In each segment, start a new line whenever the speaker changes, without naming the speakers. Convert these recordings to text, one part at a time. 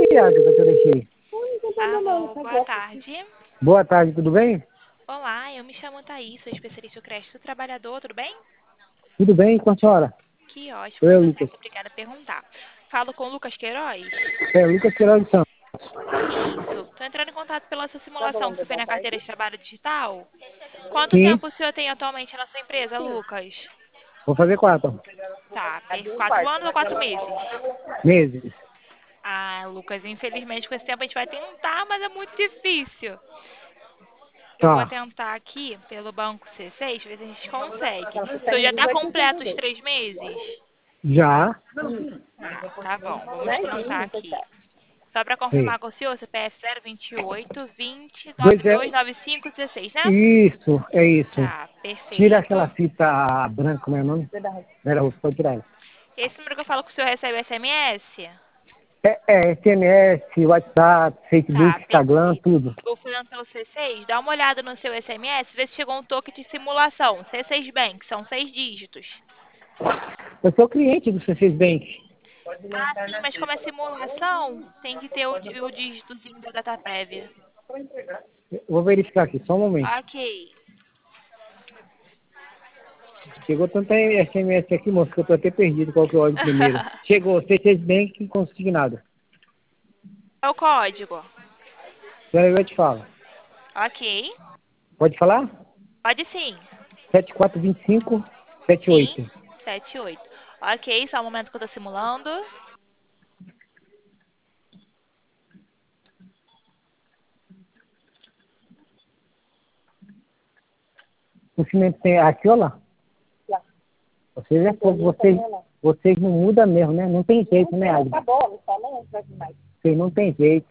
Agatha, que eu deixei.
Alô, boa tarde.
Boa tarde, tudo bem?
Olá, eu me chamo Thaís, sou especialista em crédito do trabalhador, tudo bem?
Tudo bem com a senhora?
Que ótimo,
Eu,
tudo
Lucas.
certo, obrigada por perguntar. Falo com o Lucas Queiroz?
Lucas Queiroz de Santos.
Isso, estou entrando em contato pela sua simulação que você fez na carteira de trabalho digital. Quanto
Sim,
tempo o senhor tem atualmente na sua empresa, Lucas?
vou fazer 4
Tá, 4 anos ou 4 meses?
meses.
Ah, Lucas, infelizmente com esse tempo a gente vai tentar, mas é muito difícil. Eu vou
Tá.
tentar aqui pelo banco C6, ver se a gente consegue. O senhor já está completo os 3 meses?
Já?
Tá bom. Vamos tentar aqui. Só para
Sim.
confirmar com o senhor, CPF 028 20
Dois
92 95 16, né?
Isso, é isso.
Tá,
Tira aquela
perfeito.
fita branca, como é o nome? Pera, pode tirar ela.
Esse número que eu falo que o senhor recebe SMS?
SMS, WhatsApp,
Tá,
Facebook, Instagram,
perfeito.
tudo.
Eu fui no seu C6, dá uma olhada no seu SMS, vê se chegou um toque de simulação. C6 Bank, são 6 dígitos.
Eu sou cliente do C6 Bank.
Ah, sim, mas como é simulação, tem que ter o dígitozinho da data prévia.
Eu vou verificar aqui, só um momento.
Ok.
Chegou tanta SMS aqui, moço, que eu tô até perdido qual que eu olho primeiro. Chegou, C6 Bank consignado.
É o código.
Já eu te falo.
Ok.
Pode falar?
Pode sim.
7425
Sim.
78.
78. Ok, só um momento que eu tô simulando.
O cimento tem aqui, olha lá. Vocês é fogo, vocês não mudam mesmo, né? Não tem jeito, né, Agnes? Vocês não tem jeito.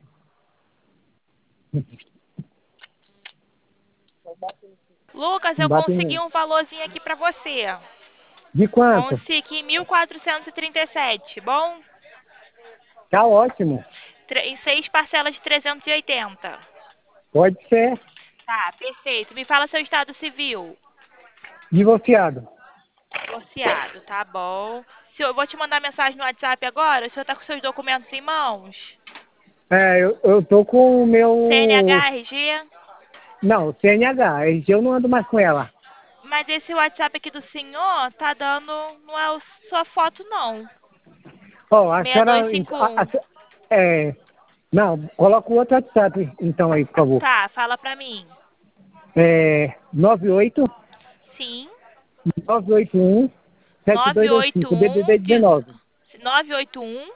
Lucas,
Não
eu
bate
consegui
mesmo.
um valorzinho aqui pra você.
De quanto?
Consegui 1.437, bom?
Tá ótimo.
Em 6 parcelas de 380.
Pode ser.
Tá, perfeito. Me fala seu estado civil.
Divorciado.
Divorciado, tá bom. Eu vou te mandar mensagem no WhatsApp agora. O senhor tá com seus documentos em mãos?
Eu tô com o meu...
CNH, RG?
Não, CNH. RG eu não ando mais com ela.
Mas esse WhatsApp aqui do senhor tá dando. Não é sua foto, não.
Ó, a senhora... A,
6251.
é, não, coloca o outro WhatsApp, então, aí, por favor.
Tá, fala pra mim.
98
Sim.
981 7225
981
DDD 19.
981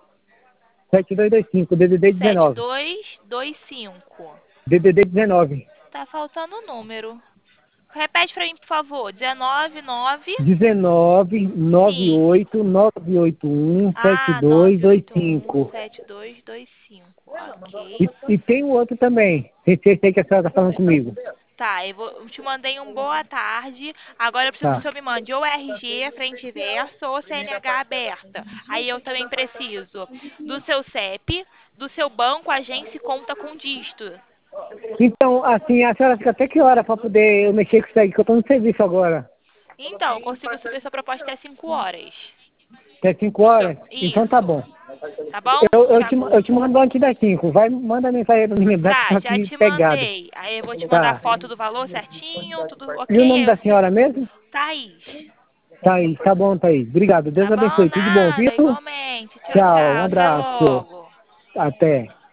7225 DDD 19.
7225.
DDD 19.
Tá faltando o número. Repete pra mim, por favor. 199.
19
Sim.
98 981
Ah, 981
7225.
7225. Ok.
E tem o outro também. Sem ser esse aí que a senhora está falando comigo.
Tá, eu te mandei um boa tarde. Agora eu preciso que o
Tá.
senhor me mande ou RG, frente e verso, ou CNH aberta. Aí eu também preciso do seu CEP, do seu banco, agência e conta com dígito.
Então, assim, a senhora fica até que hora para poder eu mexer com isso aí, que eu estou no serviço agora?
Então, eu consigo subir sua proposta até 5 horas.
Até 5 horas? Então tá
Isso.
bom.
Tá bom?
Eu te mando antes das 5. Vai, manda mensagem para mim lembrar que eu tô
Tá, já
aqui
te
pegado.
mandei. Aí eu vou te mandar
Tá.
foto do valor certinho, tudo
E o
ok.
nome da senhora mesmo?
Thaís.
Thaís, tá bom, Thaís. Obrigado. Deus
Tá bom?
abençoe. Tudo bom, viu?
Nada, igualmente. Tchau,
Tchau, um
tchau. Até
abraço.
logo.
Até.